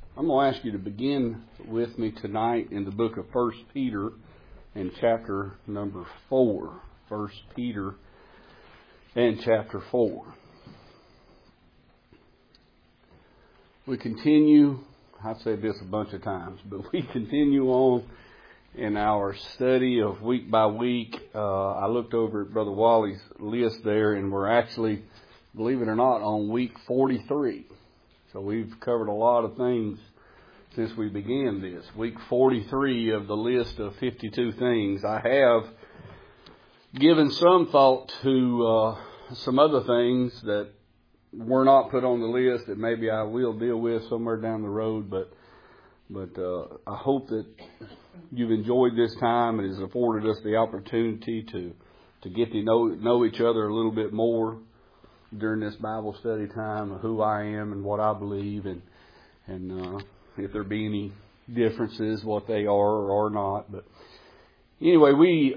I'm going to ask you to begin with me tonight in the book of 1 Peter in chapter number 4. 1 Peter and chapter 4. We continue, I've said this a bunch of times, but we continue on in our study of week by week. I looked over at Brother Wally's list there, and we're actually, believe it or not, on week 43. So we've covered a lot of things since we began this. Week 43 of the list of 52 things. I have given some thought to some other things that were not put on the list that maybe I will deal with somewhere down the road, but I hope that you've enjoyed this time. It has afforded us the opportunity to get to know each other a little bit more during this Bible study time of who I am and what I believe, and if there be any differences, what they are or are not. But anyway, we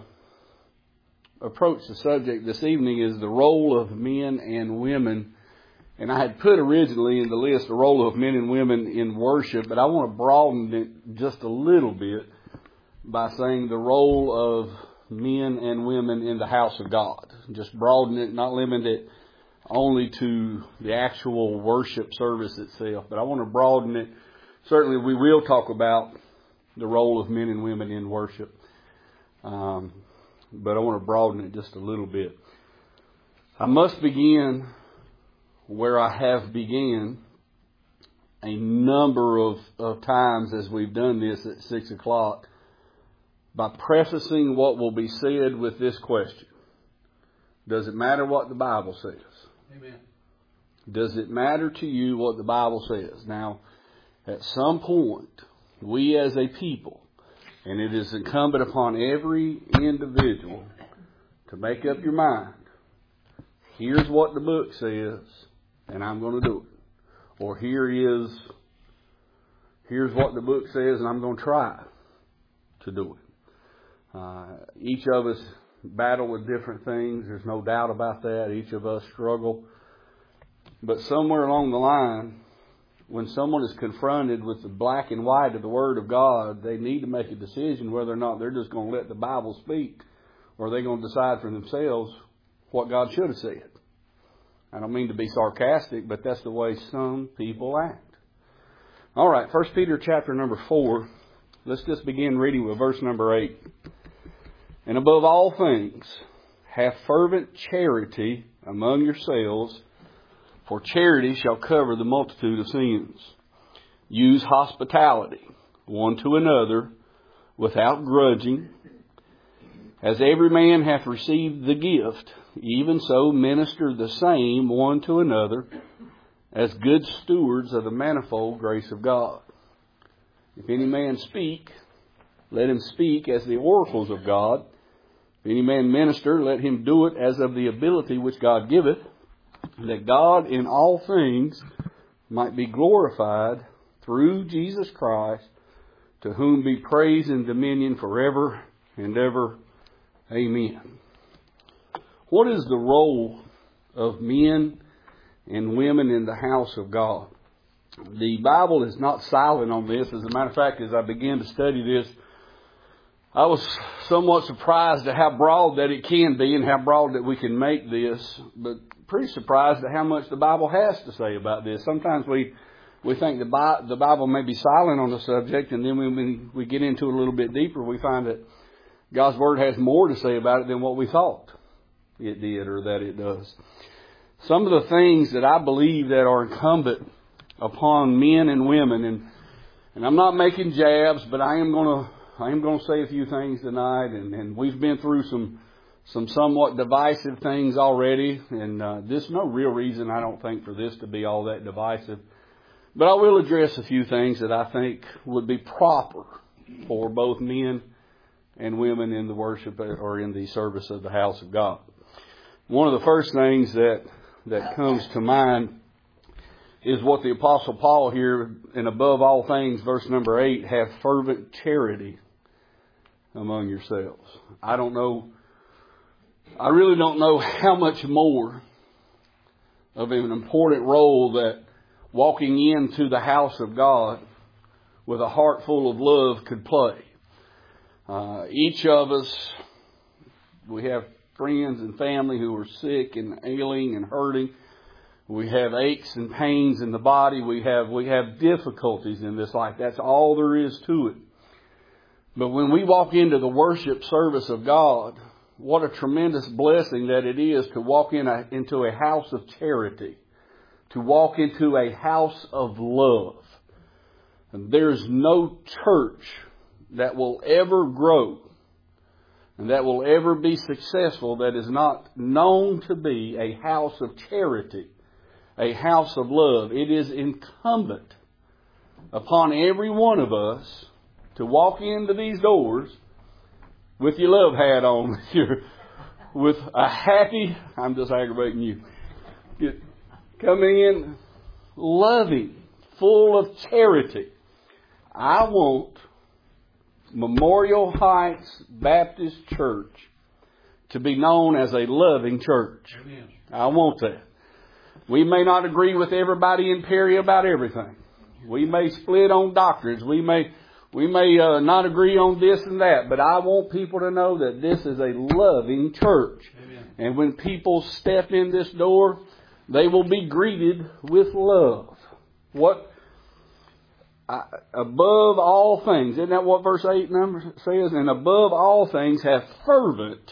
approach the subject this evening is the role of men and women. And I had put originally in the list the role of men and women in worship, but I want to broaden it just a little bit by saying the role of men and women in the house of God. Just broaden it, not limit it only to the actual worship service itself, but I want to broaden it. Certainly we will talk about the role of men and women in worship, but I want to broaden it just a little bit. I must begin where I have began a number of times as we've done this at 6 o'clock by prefacing what will be said with this question. Does it matter what the Bible says? Amen. Does it matter to you what the Bible says? Now, at some point, we as a people, and it is incumbent upon every individual to make up your mind, here's what the book says, and I'm going to do it. Or here's what the book says, and I'm going to try to do it. Each of us battle with different things. There's no doubt about that. Each of us struggle. But somewhere along the line, when someone is confronted with the black and white of the Word of God, they need to make a decision whether or not they're just going to let the Bible speak, or they're going to decide for themselves what God should have said. I don't mean to be sarcastic, but that's the way some people act. All right, 1 Peter chapter number 4. Let's just begin reading with verse number 8. And above all things, have fervent charity among yourselves, for charity shall cover the multitude of sins. Use hospitality one to another without grudging. As every man hath received the gift, even so minister the same one to another as good stewards of the manifold grace of God. If any man speak, let him speak as the oracles of God. If any man minister, let him do it as of the ability which God giveth, that God in all things might be glorified through Jesus Christ, to whom be praise and dominion forever and ever. Amen. What is the role of men and women in the house of God? The Bible is not silent on this. As a matter of fact, as I began to study this, I was somewhat surprised at how broad that it can be and how broad that we can make this, but pretty surprised at how much the Bible has to say about this. Sometimes we think the Bible may be silent on the subject, and then when we get into it a little bit deeper, we find that God's Word has more to say about it than what we thought it did or that it does. Some of the things that I believe that are incumbent upon men and women, and I'm not making jabs, but I am going to say a few things tonight, and we've been through some somewhat divisive things already, and there's no real reason, I don't think, for this to be all that divisive. But I will address a few things that I think would be proper for both men and women in the worship or in the service of the house of God. One of the first things that comes to mind is what the Apostle Paul here, and above all things, verse number 8, have fervent charity among yourselves. I really don't know how much more of an important role that walking into the house of God with a heart full of love could play. Each of us, we have friends and family who are sick and ailing and hurting. We have aches and pains in the body. We have difficulties in this life. That's all there is to it. But when we walk into the worship service of God, what a tremendous blessing that it is to walk into a house of charity, to walk into a house of love. And there's no church that will ever grow and that will ever be successful that is not known to be a house of charity, a house of love. It is incumbent upon every one of us to walk into these doors with your love hat on, with a happy, I'm just aggravating you, coming in loving, full of charity. I want Memorial Heights Baptist Church to be known as a loving church. Amen. I want that. We may not agree with everybody in Perry about everything. We may split on doctrines. We may not agree on this and that. But I want people to know that this is a loving church. Amen. And when people step in this door, they will be greeted with love. Above all things, isn't that what verse 8 number says? And above all things have fervent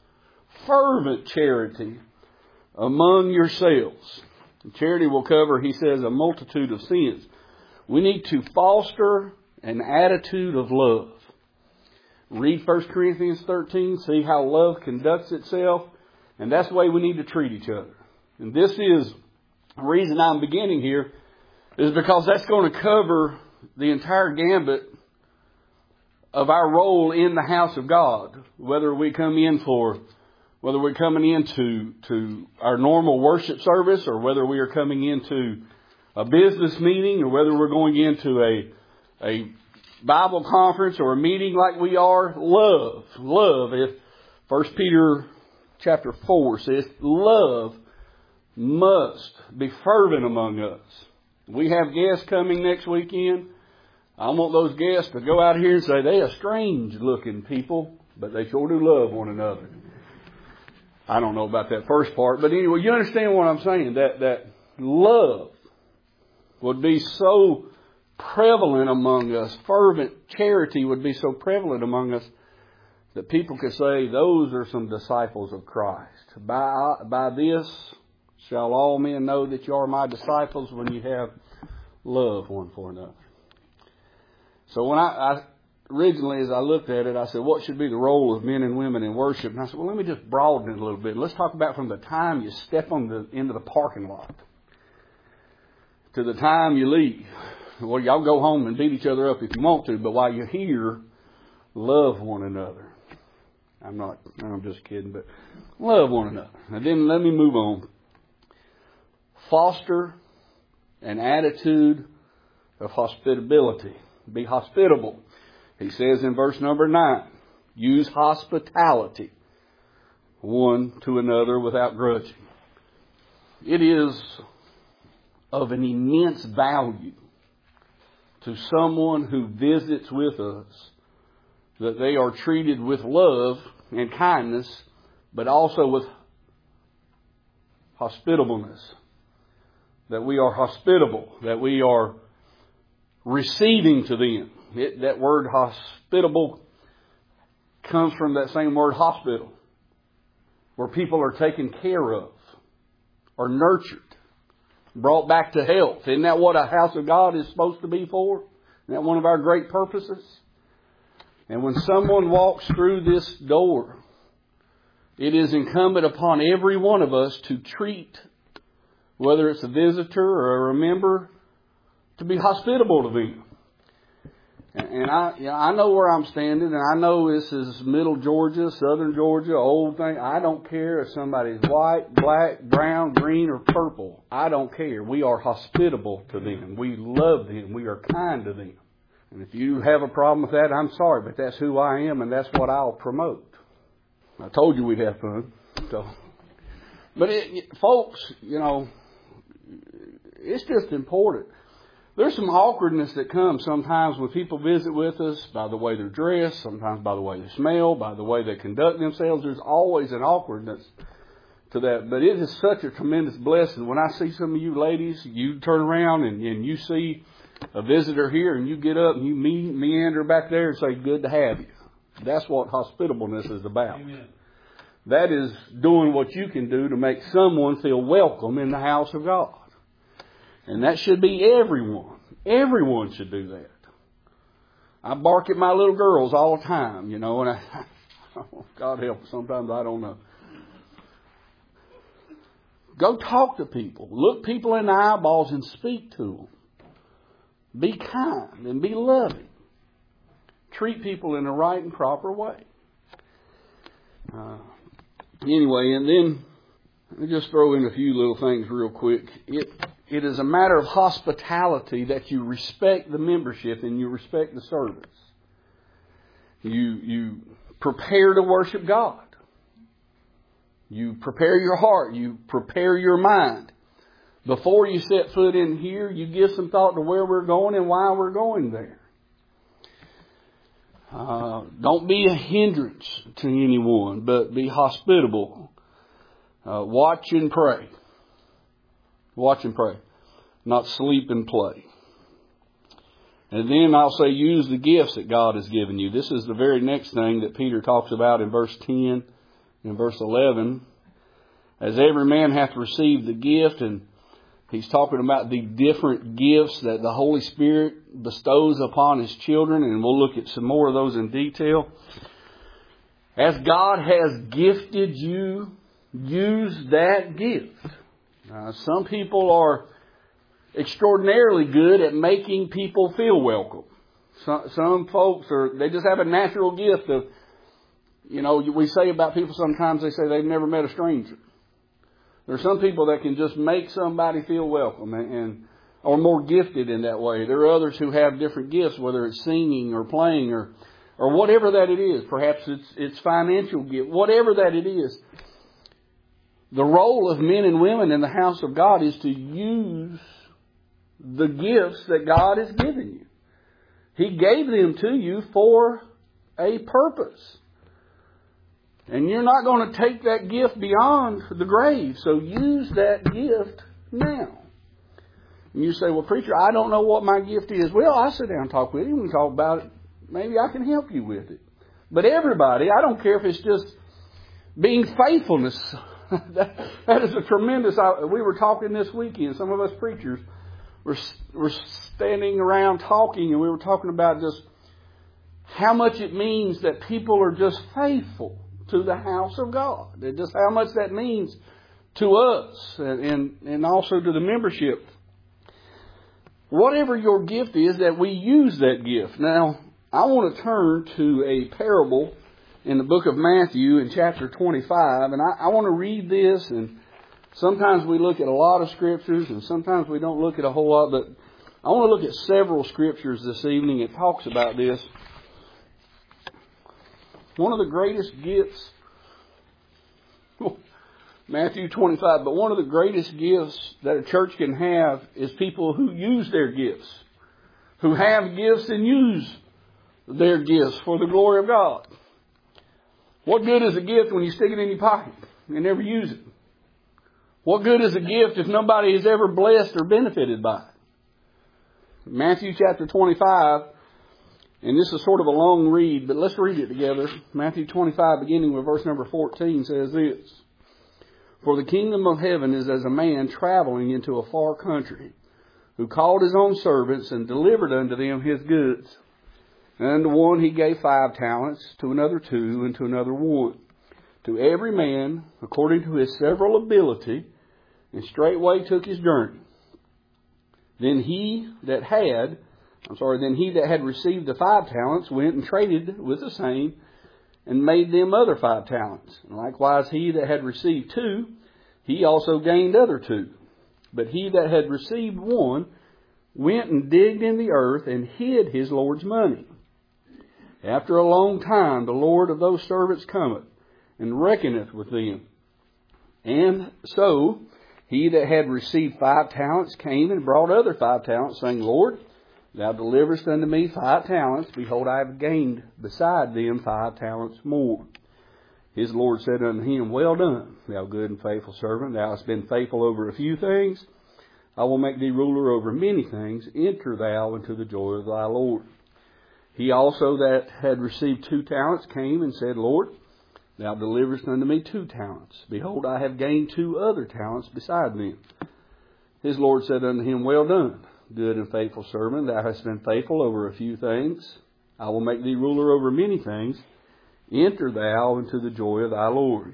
charity among yourselves. Charity will cover, he says, a multitude of sins. We need to foster an attitude of love. Read 1 Corinthians 13, see how love conducts itself. And that's the way we need to treat each other. And this is the reason I'm beginning here, is because that's going to cover the entire gambit of our role in the house of God. Whether we're coming into our normal worship service, or whether we are coming into a business meeting, or whether we're going into a Bible conference or a meeting like we are. Love. If 1 Peter chapter 4 says, love must be fervent among us. We have guests coming next weekend. I want those guests to go out here and say, they are strange looking people, but they sure do love one another. I don't know about that first part, but anyway, you understand what I'm saying, that love would be so prevalent among us, fervent charity would be so prevalent among us, that people could say, those are some disciples of Christ. By this shall all men know that you are my disciples, when you have love one for another. So when I originally, as I looked at it, I said, what should be the role of men and women in worship? And I said, well, let me just broaden it a little bit. Let's talk about from the time you step into the parking lot to the time you leave. Well, y'all go home and beat each other up if you want to, but while you're here, love one another. I'm just kidding, but love one another. And then let me move on. Foster an attitude of hospitability. Be hospitable. He says in verse number 9, use hospitality one to another without grudging. It is of an immense value to someone who visits with us that they are treated with love and kindness, but also with hospitableness. That we are hospitable, that we are receiving to them. That word hospitable comes from that same word hospital, where people are taken care of, or nurtured, brought back to health. Isn't that what a house of God is supposed to be for? Isn't that one of our great purposes? And when someone walks through this door, it is incumbent upon every one of us to treat, whether it's a visitor or a member, to be hospitable to them. And I know where I'm standing, and I know this is middle Georgia, southern Georgia, old thing. I don't care if somebody's white, black, brown, green, or purple. I don't care. We are hospitable to them. We love them. We are kind to them. And if you have a problem with that, I'm sorry, but that's who I am, and that's what I'll promote. I told you we'd have fun. But folks, it's just important. There's some awkwardness that comes sometimes when people visit with us by the way they're dressed, sometimes by the way they smell, by the way they conduct themselves. There's always an awkwardness to that. But it is such a tremendous blessing. When I see some of you ladies, you turn around and you see a visitor here and you get up and you meander back there and say, good to have you. That's what hospitableness is about. Amen. That is doing what you can do to make someone feel welcome in the house of God. And that should be everyone. Everyone should do that. I bark at my little girls all the time, and God help, sometimes I don't know. Go talk to people. Look people in the eyeballs and speak to them. Be kind and be loving. Treat people in the right and proper way. Anyway, and then let me just throw in a few little things real quick. It is a matter of hospitality that you respect the membership and you respect the service. You prepare to worship God. You prepare your heart. You prepare your mind. Before you set foot in here, you give some thought to where we're going and why we're going there. Don't be a hindrance to anyone, but be hospitable. Watch and pray. Watch and pray. Not sleep and play. And then I'll say use the gifts that God has given you. This is the very next thing that Peter talks about in verse 10 and verse 11. As every man hath received the gift, and he's talking about the different gifts that the Holy Spirit bestows upon His children, and we'll look at some more of those in detail. As God has gifted you, use that gift. Some people are extraordinarily good at making people feel welcome. Some folks they just have a natural gift of, we say about people sometimes, they say they've never met a stranger. There are some people that can just make somebody feel welcome and are more gifted in that way. There are others who have different gifts, whether it's singing or playing or whatever that it is. Perhaps it's financial gift, whatever that it is. The role of men and women in the house of God is to use the gifts that God has given you. He gave them to you for a purpose. And you're not going to take that gift beyond the grave. So use that gift now. And you say, well, preacher, I don't know what my gift is. Well, I'll sit down and talk with you. We can talk about it. Maybe I can help you with it. But everybody, I don't care if it's just being faithfulness. That is a tremendous... We were talking this weekend. Some of us preachers were standing around talking, and we were talking about just how much it means that people are just faithful to the house of God. And just how much that means to us and also to the membership. Whatever your gift is, that we use that gift. Now, I want to turn to a parable in the book of Matthew in chapter 25. And I want to read this. And sometimes we look at a lot of scriptures and sometimes we don't look at a whole lot. But I want to look at several scriptures this evening. It talks about this. One of the greatest gifts, Matthew 25, but one of the greatest gifts that a church can have is people who use their gifts, who have gifts and use their gifts for the glory of God. What good is a gift when you stick it in your pocket and never use it? What good is a gift if nobody is ever blessed or benefited by it? Matthew chapter 25, and this is sort of a long read, but let's read it together. Matthew 25, beginning with verse number 14, says this. For the kingdom of heaven is as a man traveling into a far country, who called his own servants and delivered unto them his goods. And unto one he gave 5 talents, to another 2, and to another 1. To every man according to his several ability, and straightway took his journey. Then he that had received the 5 talents went and traded with the same, and made them other 5 talents. And likewise he that had received 2, he also gained other 2. But he that had received 1 went and digged in the earth and hid his Lord's money. After a long time the Lord of those servants cometh, and reckoneth with them. And so He that had received 5 talents came and brought other 5 talents, saying, Lord, thou deliverest unto me 5 talents. Behold, I have gained beside them 5 talents more. His Lord said unto him, Well done, thou good and faithful servant. Thou hast been faithful over a few things. I will make thee ruler over many things. Enter thou into the joy of thy Lord. He also that had received 2 talents came and said, Lord, thou deliverest unto me 2 talents. Behold, I have gained 2 other talents beside them. His Lord said unto him, Well done, good and faithful servant. Thou hast been faithful over a few things. I will make thee ruler over many things. Enter thou into the joy of thy Lord.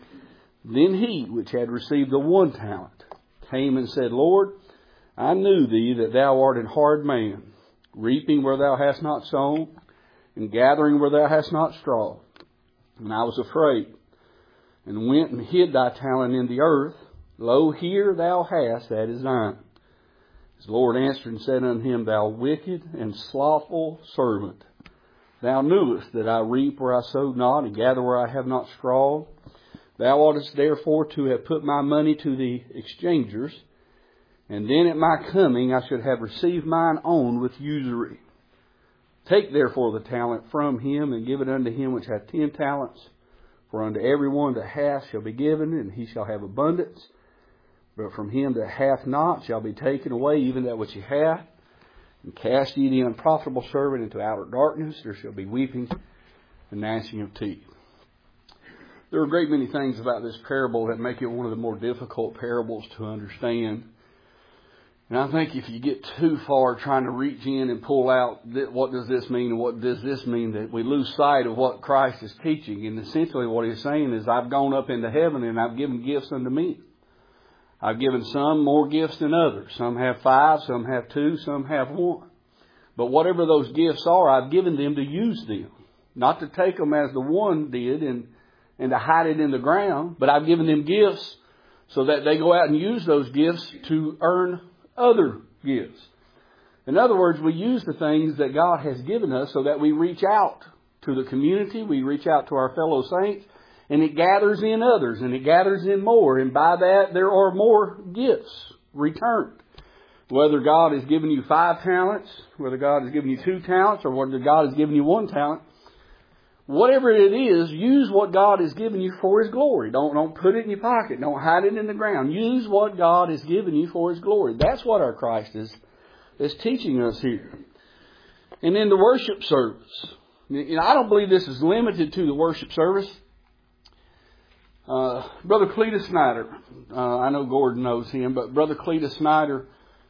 Then he which had received the 1 talent came and said, Lord, I knew thee that thou art an hard man, reaping where thou hast not sown, and gathering where thou hast not strawed. And I was afraid, and went and hid thy talent in the earth. Lo, here thou hast that is thine. His Lord answered and said unto him, Thou wicked and slothful servant, thou knewest that I reap where I sowed not, and gather where I have not strawed. Thou oughtest therefore to have put my money to the exchangers, and then at my coming I should have received mine own with usury. Take therefore the talent from him, and give it unto him which hath 10 talents. For unto every one that hath shall be given, and he shall have abundance. But from him that hath not shall be taken away even that which he hath. And cast ye the unprofitable servant into outer darkness. There shall be weeping and gnashing of teeth. There are a great many things about this parable that make it one of the more difficult parables to understand. And I think if you get too far trying to reach in and pull out what does this mean and what does this mean, that we lose sight of what Christ is teaching. And essentially what he's saying is, I've gone up into heaven and I've given gifts unto men. I've given some more gifts than others. Some have 5, some have 2, some have 1. But whatever those gifts are, I've given them to use them. Not to take them as the one did and to hide it in the ground, but I've given them gifts so that they go out and use those gifts to earn other gifts. In other words, we use the things that God has given us so that we reach out to the community, we reach out to our fellow saints, and it gathers in others, and it gathers in more, and by that there are more gifts returned. Whether God has given you 5 talents, whether God has given you 2 talents, or whether God has given you 1 talent, whatever it is, use what God has given you for His glory. Don't put it in your pocket. Don't hide it in the ground. Use what God has given you for His glory. That's what our Christ is teaching us here. And in the worship service, I don't believe this is limited to the worship service. Brother Cletus Snyder, I know Gordon knows him, but Brother Cletus Snyder,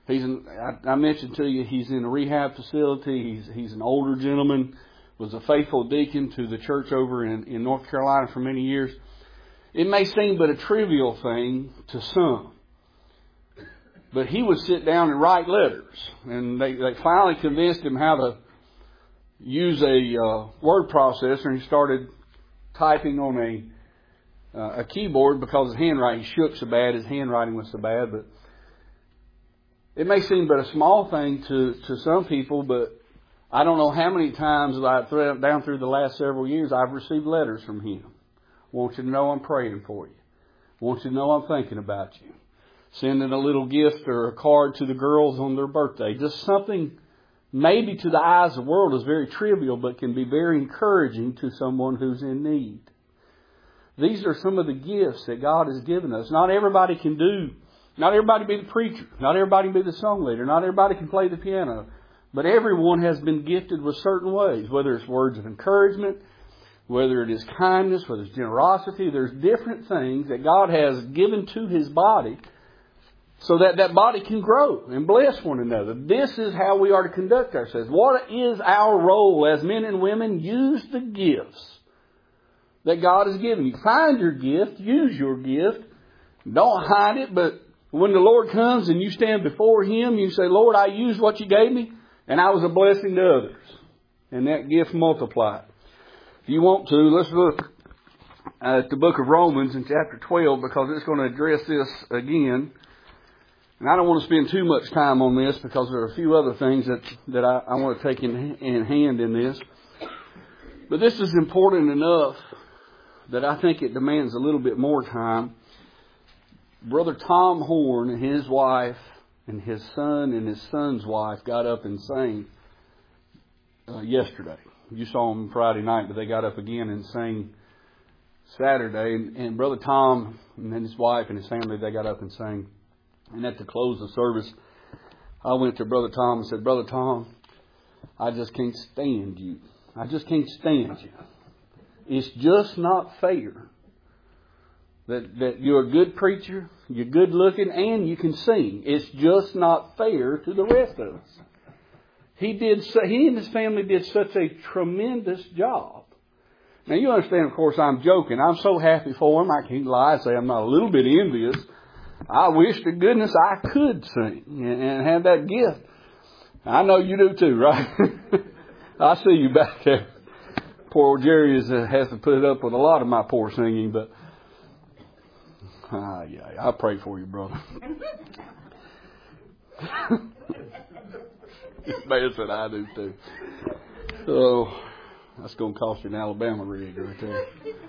I mentioned to you, he's in a rehab facility. He's an older gentleman, was a faithful deacon to the church over in North Carolina for many years. It may seem but a trivial thing to some, but he would sit down and write letters, and they finally convinced him how to use a word processor, and he started typing on a keyboard because his handwriting shook so bad, his handwriting was so bad. But it may seem but a small thing to some people, but I don't know how many times down through the last several years I've received letters from him. Want you to know I'm praying for you. Want you to know I'm thinking about you. Sending a little gift or a card to the girls on their birthday. Just something maybe to the eyes of the world is very trivial, but can be very encouraging to someone who's in need. These are some of the gifts that God has given us. Not everybody can not everybody be the preacher. Not everybody can be the song leader. Not everybody can play the piano. But everyone has been gifted with certain ways, whether it's words of encouragement, whether it is kindness, whether it's generosity. There's different things that God has given to His body so that that body can grow and bless one another. This is how we are to conduct ourselves. What is our role as men and women? Use the gifts that God has given you. Find your gift. Use your gift. Don't hide it, but when the Lord comes and you stand before Him, you say, Lord, I used what you gave me, and I was a blessing to others. And that gift multiplied. If you want to, let's look at the book of Romans in chapter 12, because it's going to address this again. And I don't want to spend too much time on this because there are a few other things that I want to take in hand in this. But this is important enough that I think it demands a little bit more time. Brother Tom Horn and his wife and his son and his son's wife got up and sang yesterday. You saw them Friday night, but they got up again and sang Saturday. And Brother Tom and then his wife and his family, they got up and sang. And at the close of the service, I went to Brother Tom and said, Brother Tom, I just can't stand you. I just can't stand you. It's just not fair that you're a good preacher, you're good looking, and you can sing. It's just not fair to the rest of us. He and his family did such a tremendous job. Now you understand, of course, I'm joking. I'm so happy for him. I can't lie and say I'm not a little bit envious. I wish to goodness I could sing and have that gift. I know you do too, right? I see you back there. Poor old Jerry has to put up with a lot of my poor singing, but yeah, I pray for you, brother. Man said I do too. So that's going to cost you an Alabama rig right there.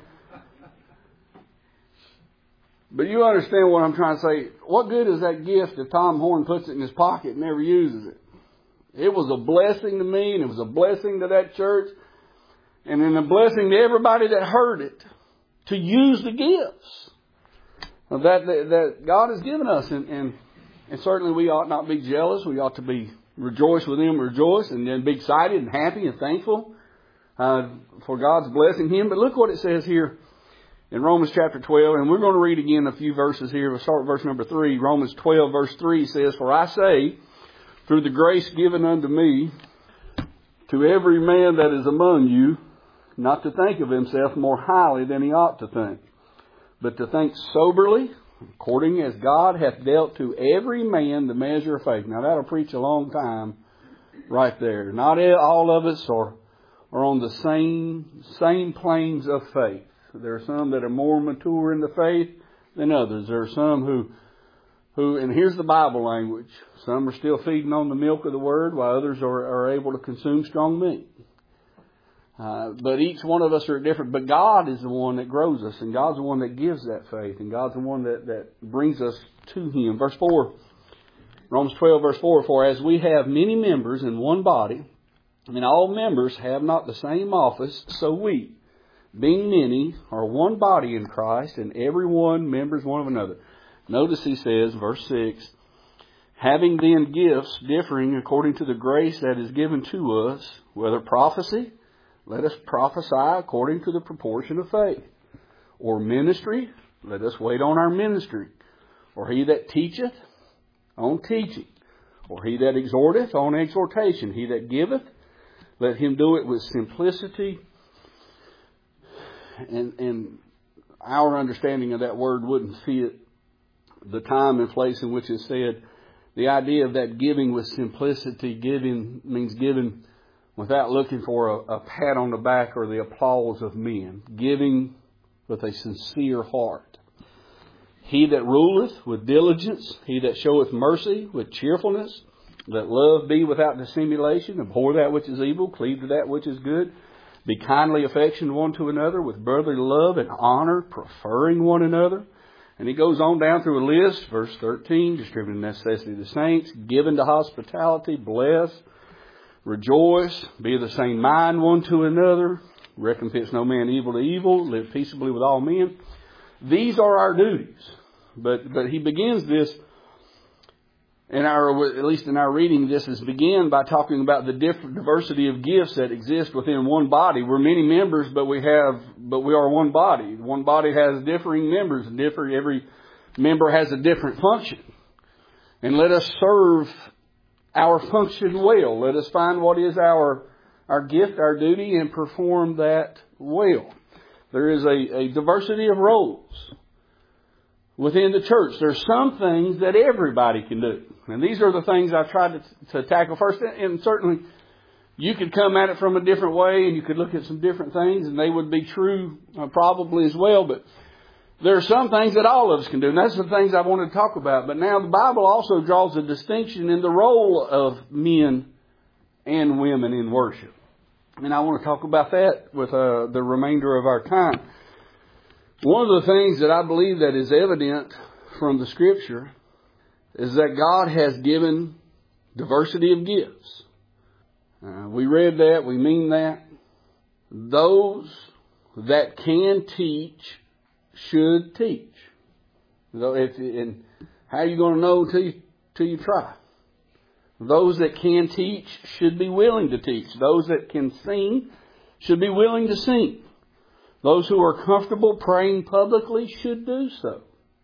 But you understand what I'm trying to say. What good is that gift if Tom Horn puts it in his pocket and never uses it? It was a blessing to me, and it was a blessing to that church, and then a blessing to everybody that heard it to use the gifts that God has given us. And certainly we ought not be jealous. We ought to be rejoice with them, rejoice, and then be excited and happy and thankful for God's blessing him. But look what it says here in Romans chapter 12, and we're going to read again a few verses here. We'll start with verse number 3. Romans 12 verse 3 says, For I say, through the grace given unto me, to every man that is among you, not to think of himself more highly than he ought to think, but to think soberly, according as God hath dealt to every man the measure of faith. Now that'll preach a long time right there. Not all of us are on the same planes of faith. There are some that are more mature in the faith than others. There are some who, and here's the Bible language, some are still feeding on the milk of the Word, while others are able to consume strong meat. But each one of us are different. But God is the one that grows us, and God's the one that gives that faith, and God's the one that brings us to Him. Verse 4, Romans 12, verse 4, For as we have many members in one body, and all members have not the same office, so we, being many, are one body in Christ, and every one members one of another. Notice he says, verse 6, Having then gifts differing according to the grace that is given to us, whether prophecy, let us prophesy according to the proportion of faith. Or ministry, let us wait on our ministry. Or he that teacheth, on teaching. Or he that exhorteth, on exhortation. He that giveth, let him do it with simplicity. And our understanding of that word wouldn't fit the time and place in which it's said. The idea of that giving with simplicity, giving means giving without looking for a pat on the back or the applause of men. Giving with a sincere heart. He that ruleth with diligence, he that showeth mercy with cheerfulness, let love be without dissimulation, abhor that which is evil, cleave to that which is good. Be kindly affectioned one to another with brotherly love and honor, preferring one another. And he goes on down through a list, verse 13, distributing necessity to the saints, given to hospitality, bless, rejoice, be of the same mind one to another, recompense no man evil to evil, live peaceably with all men. These are our duties. But he begins this, at least in our reading, this is began by talking about the different diversity of gifts that exist within one body. We're many members, but we are one body. One body has differing members, and every member has a different function. And let us serve our function well. Let us find what is our gift, our duty, and perform that well. There is a diversity of roles within the church. There's some things that everybody can do. And these are the things I've tried to tackle first. And certainly you could come at it from a different way, and you could look at some different things, and they would be true probably as well. But there are some things that all of us can do. And that's the things I wanted to talk about. But now the Bible also draws a distinction in the role of men and women in worship. And I want to talk about that with the remainder of our time. One of the things that I believe that is evident from the Scripture is that God has given diversity of gifts. We read that. We mean that. Those that can teach should teach. And how are you going to know till you try? Those that can teach should be willing to teach. Those that can sing should be willing to sing. Those who are comfortable praying publicly should do so.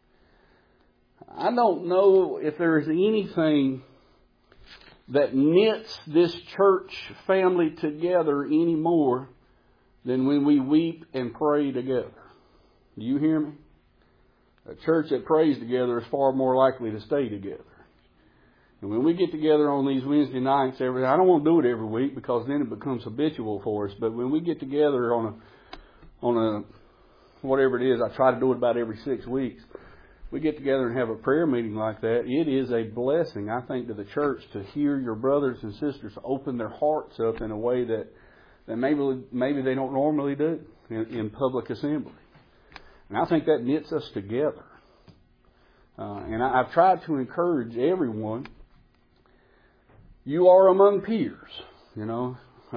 I don't know if there is anything that knits this church family together any more than when we weep and pray together. Do you hear me? A church that prays together is far more likely to stay together. And when we get together on these Wednesday nights, I don't want to do it every week because then it becomes habitual for us. But when we get together on a whatever it is, I try to do it about every 6 weeks. We get together and have a prayer meeting like that. It is a blessing, I think, to the church to hear your brothers and sisters open their hearts up in a way that maybe they don't normally do in public assembly. And I think that knits us together. And I've tried to encourage everyone. You are among peers, you know.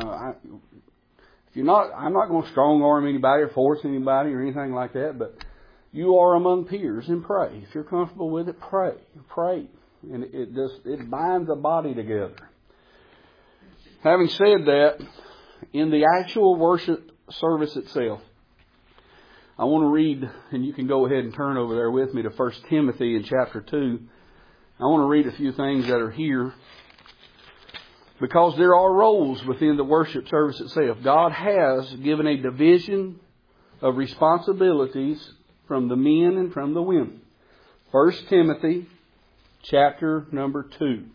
If you're not, I'm not going to strong arm anybody or force anybody or anything like that, but you are among peers and pray. If you're comfortable with it, pray. Pray. And it binds a body together. Having said that, in the actual worship service itself, I want to read, and you can go ahead and turn over there with me to 1 Timothy in chapter 2. I want to read a few things that are here because there are roles within the worship service itself. God has given a division of responsibilities from the men and from the women. 1 Timothy chapter number 2.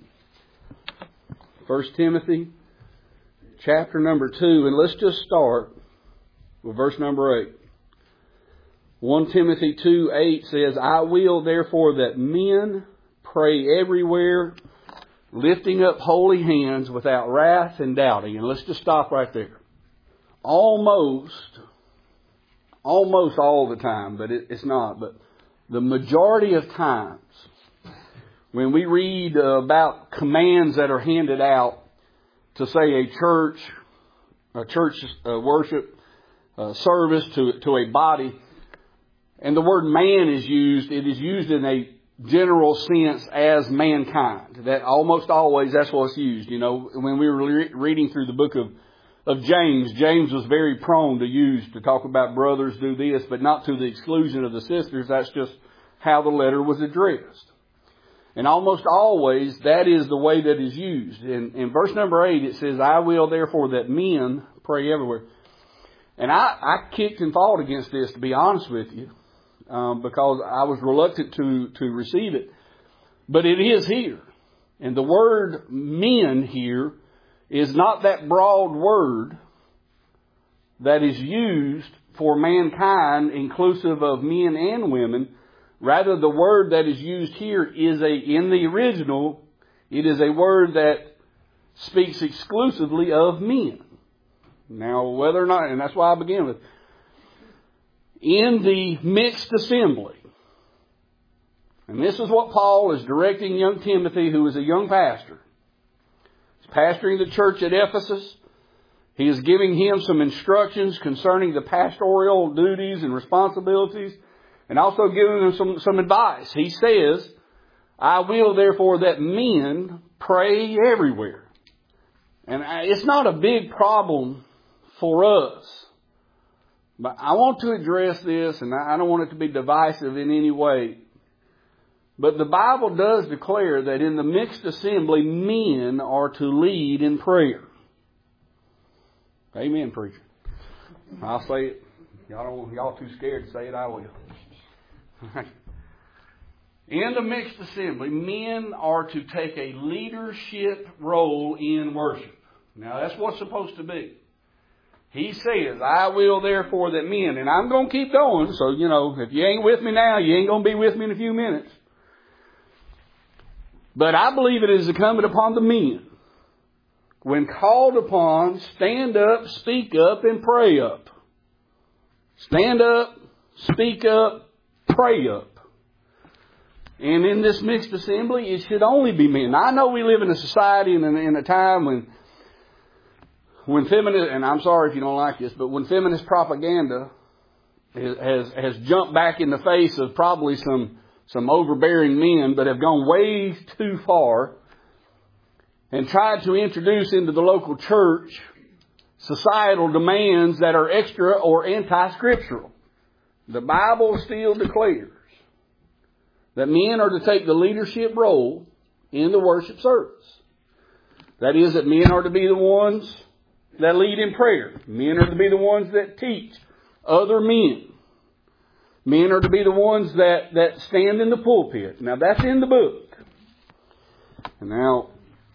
1 Timothy chapter number 2, and let's just start with verse number 8. 1 Timothy 2:8 says, I will therefore that men pray everywhere, lifting up holy hands without wrath and doubting. And let's just stop right there. Almost all the time, but it's not. But the majority of times, when we read about commands that are handed out to say a church worship service to a body, and the word man is used, it is used in a general sense as mankind. That almost always that's what's used. You know, when we were reading through the book of James, James was very prone to talk about brothers do this, but not to the exclusion of the sisters. That's just how the letter was addressed. And almost always that is the way that is used. In verse number 8 it says, I will therefore that men pray everywhere. And I kicked and fought against this, to be honest with you. Because I was reluctant to receive it. But it is here. And the word men here is not that broad word that is used for mankind, inclusive of men and women. Rather, the word that is used here is in the original, it is a word that speaks exclusively of men. Now, whether or not, and that's why I began with, in the mixed assembly. And this is what Paul is directing young Timothy, who is a young pastor. He's pastoring the church at Ephesus. He is giving him some instructions concerning the pastoral duties and responsibilities, and also giving him some advice. He says, I will therefore that men pray everywhere. And it's not a big problem for us. But I want to address this, and I don't want it to be divisive in any way. But the Bible does declare that in the mixed assembly, men are to lead in prayer. Amen, preacher. I'll say it. Y'all too scared to say it, I will. In the mixed assembly, men are to take a leadership role in worship. Now, that's what's supposed to be. He says, I will therefore that men, and I'm going to keep going, so, if you ain't with me now, you ain't going to be with me in a few minutes. But I believe it is incumbent upon the men, when called upon, stand up, speak up, and pray up. Stand up, speak up, pray up. And in this mixed assembly, it should only be men. Now, I know we live in a society and in a time when feminist, and I'm sorry if you don't like this, but when feminist propaganda has jumped back in the face of probably some overbearing men, but have gone way too far and tried to introduce into the local church societal demands that are extra or anti-scriptural. The Bible still declares that men are to take the leadership role in the worship service. That is, that men are to be the ones that lead in prayer. Men are to be the ones that teach other men. Men are to be the ones that stand in the pulpit. Now, that's in the book. Now,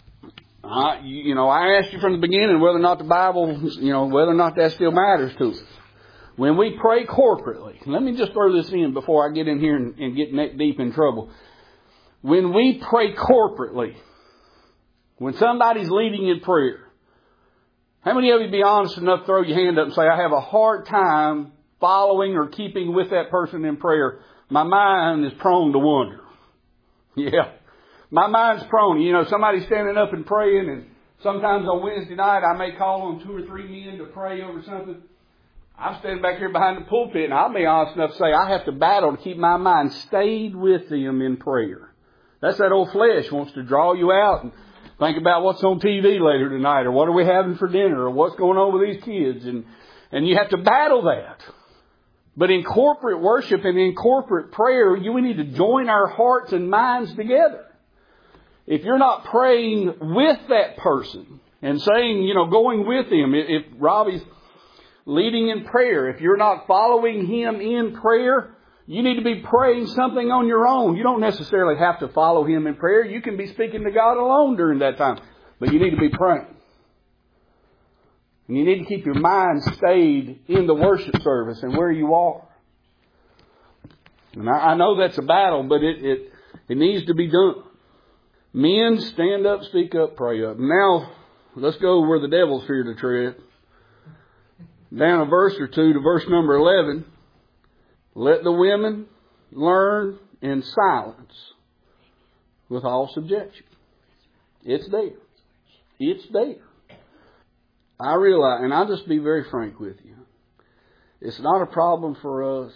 I asked you from the beginning whether or not the Bible, whether or not that still matters to us. When we pray corporately, let me just throw this in before I get in here and get neck deep in trouble. When we pray corporately, when somebody's leading in prayer, how many of you be honest enough to throw your hand up and say, I have a hard time following or keeping with that person in prayer? My mind is prone to wander. Yeah. My mind's prone. Somebody's standing up and praying, and sometimes on Wednesday night I may call on 2 or 3 men to pray over something. I'm standing back here behind the pulpit, and I'll be honest enough to say I have to battle to keep my mind stayed with them in prayer. That's that old flesh wants to draw you out and think about what's on TV later tonight, or what are we having for dinner, or what's going on with these kids. And you have to battle that. But in corporate worship and in corporate prayer, we need to join our hearts and minds together. If you're not praying with that person and saying, going with him, if Robbie's leading in prayer, if you're not following him in prayer, you need to be praying something on your own. You don't necessarily have to follow him in prayer. You can be speaking to God alone during that time. But you need to be praying. And you need to keep your mind stayed in the worship service and where you are. And I know that's a battle, but it needs to be done. Men, stand up, speak up, pray up. Now, let's go where the devil's here to tread. Down a verse or two to verse number 11. Let the women learn in silence with all subjection. It's there. It's there. I realize, and I'll just be very frank with you, it's not a problem for us.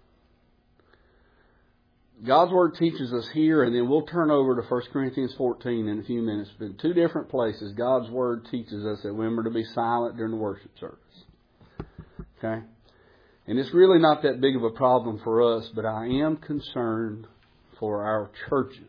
God's Word teaches us here, and then we'll turn over to 1 Corinthians 14 in a few minutes. But in 2 different places, God's Word teaches us that women are to be silent during the worship service. Okay? And it's really not that big of a problem for us, but I am concerned for our churches.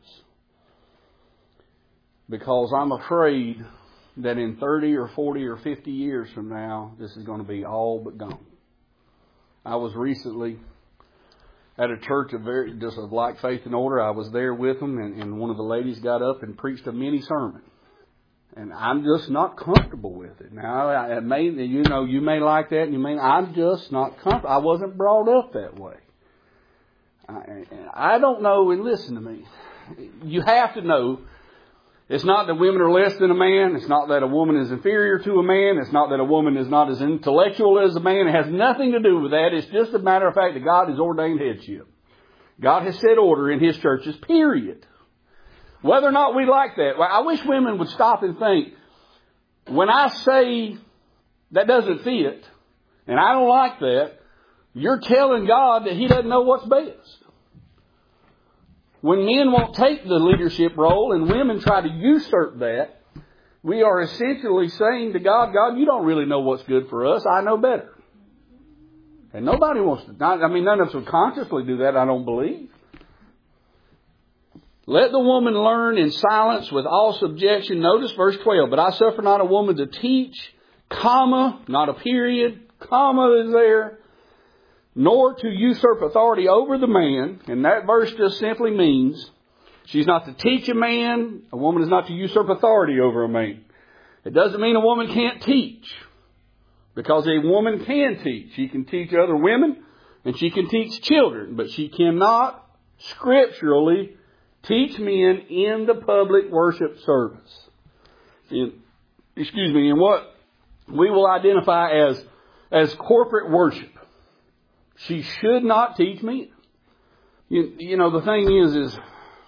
Because I'm afraid that in 30 or 40 or 50 years from now, this is going to be all but gone. I was recently at a church of like faith and order. I was there with them, and one of the ladies got up and preached a mini sermon. And I'm just not comfortable with it. Now, you may like that, and I'm just not comfortable. I wasn't brought up that way. I don't know, and listen to me. You have to know, it's not that women are less than a man. It's not that a woman is inferior to a man. It's not that a woman is not as intellectual as a man. It has nothing to do with that. It's just a matter of fact that God has ordained headship. God has set order in His churches, period. Whether or not we like that, I wish women would stop and think, when I say that doesn't fit, and I don't like that, you're telling God that He doesn't know what's best. When men won't take the leadership role and women try to usurp that, we are essentially saying to God, God, you don't really know what's good for us. I know better. And nobody wants to, none of us would consciously do that, I don't believe. Let the woman learn in silence with all subjection. Notice verse 12. But I suffer not a woman to teach, comma, not a period, comma is there, nor to usurp authority over the man. And that verse just simply means she's not to teach a man. A woman is not to usurp authority over a man. It doesn't mean a woman can't teach. Because a woman can teach. She can teach other women and she can teach children. But she cannot scripturally teach men in the public worship service. In what we will identify as corporate worship. She should not teach men. The thing is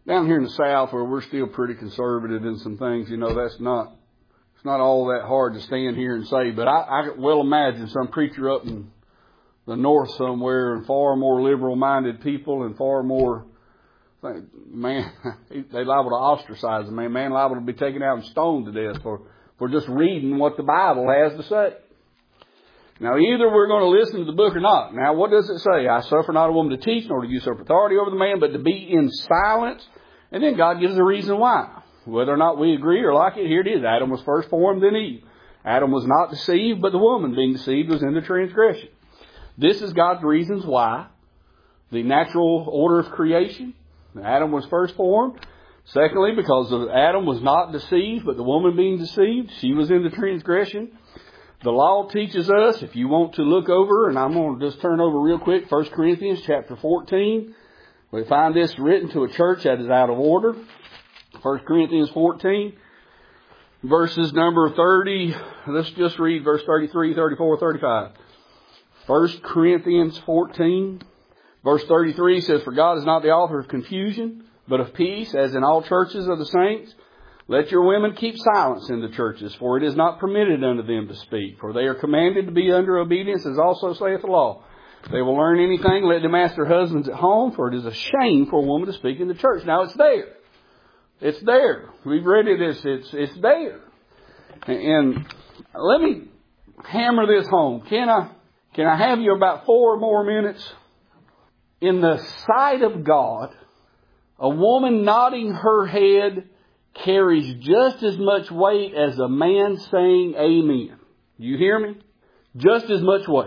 Down here in the South, where we're still pretty conservative in some things, it's not all that hard to stand here and say. But I well imagine some preacher up in the North somewhere, and far more liberal-minded people, and far more, man, they liable to ostracize them. Man liable to be taken out and stoned to death for just reading what the Bible has to say. Now, either we're going to listen to the book or not. Now, what does it say? I suffer not a woman to teach, nor to usurp authority over the man, but to be in silence. And then God gives a reason why. Whether or not we agree or like it, here it is. Adam was first formed, then Eve. Adam was not deceived, but the woman being deceived was in the transgression. This is God's reasons why. The natural order of creation. Adam was first formed. Secondly, because Adam was not deceived, but the woman being deceived, she was in the transgression. The law teaches us, if you want to look over, and I'm going to just turn over real quick, 1 Corinthians chapter 14. We find this written to a church that is out of order. 1 Corinthians 14, verses number 30. Let's just read verse 33, 34, 35. 1 Corinthians 14, verse 33 says, For God is not the author of confusion, but of peace, as in all churches of the saints. Let your women keep silence in the churches, for it is not permitted unto them to speak. For they are commanded to be under obedience, as also saith the law. If they will learn anything, let them ask their husbands at home, for it is a shame for a woman to speak in the church. Now, it's there. It's there. We've read it. It's there. And let me hammer this home. Can I have you about 4 more minutes? In the sight of God, a woman nodding her head carries just as much weight as a man saying amen. You hear me? Just as much weight.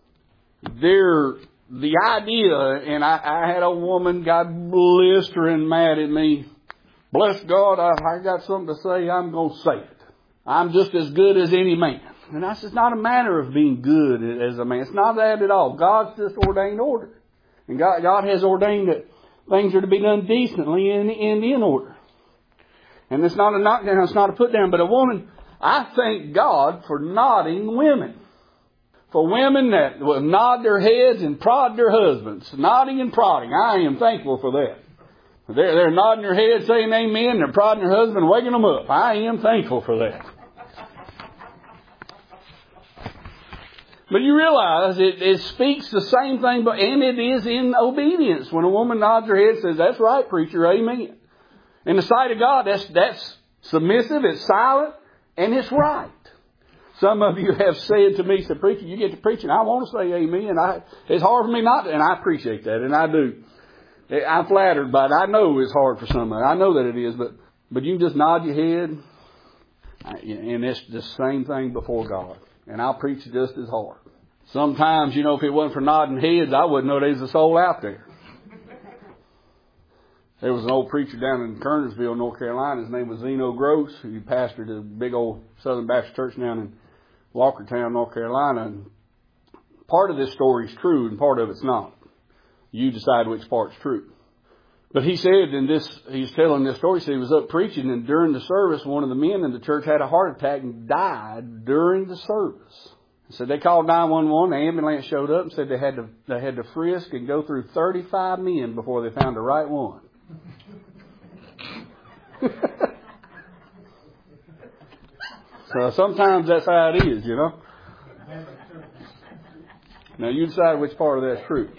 The idea, and I had a woman, God blistering mad at me. Bless God, I got something to say, I'm going to say it. I'm just as good as any man. And that's just not a matter of being good as a man. It's not that at all. God's just ordained order. And God has ordained that things are to be done decently and in order. And it's not a knockdown, it's not a put down, but a woman, I thank God for nodding women. For women that will nod their heads and prod their husbands. Nodding and prodding. I am thankful for that. They're nodding their heads, saying amen, they're prodding their husband, waking them up. I am thankful for that. But you realize it speaks the same thing, and it is in obedience. When a woman nods her head and says, that's right, preacher, amen. In the sight of God, that's submissive, it's silent, and it's right. Some of you have said to me, said, preacher, you get to preaching, I want to say amen. It's hard for me not to, and I appreciate that, and I do. I'm flattered by it. I know it's hard for some of it. I know that it is, but you can just nod your head, and it's the same thing before God. And I'll preach just as hard. Sometimes, if it wasn't for nodding heads, I wouldn't know there's a soul out there. There was an old preacher down in Kernersville, North Carolina. His name was Zeno Gross. He pastored a big old Southern Baptist church down in Walkertown, North Carolina. And part of this story is true and part of it's not. You decide which part's true. But he said he's telling this story, he said he was up preaching, and during the service, one of the men in the church had a heart attack and died during the service. So they called 911, the ambulance showed up and said they had to frisk and go through 35 men before they found the right one. So sometimes that's how it is, Now you decide which part of that's true.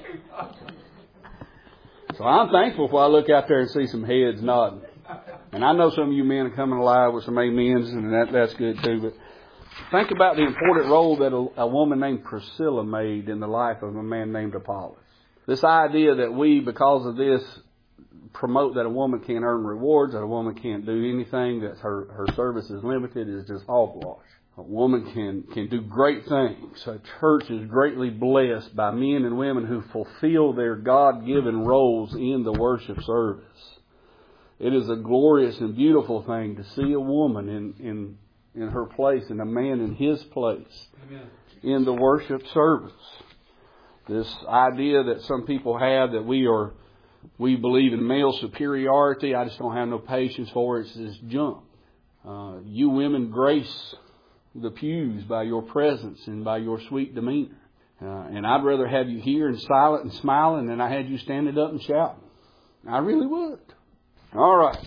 So I'm thankful if I look out there and see some heads nodding. And I know some of you men are coming alive with some amens, and that's good too. But think about the important role that a woman named Priscilla made in the life of a man named Apollos. This idea that we, because of this, promote that a woman can't earn rewards, that a woman can't do anything, that her service is limited, is just hogwash. A woman can do great things. A church is greatly blessed by men and women who fulfill their God-given roles in the worship service. It is a glorious and beautiful thing to see a woman in her place and a man in his place. Amen. In the worship service. This idea that some people have that we believe in male superiority, I just don't have no patience for it. It's just junk. You women grace the pews by your presence and by your sweet demeanor. And I'd rather have you here and silent and smiling than I had you standing up and shouting. I really would. All right.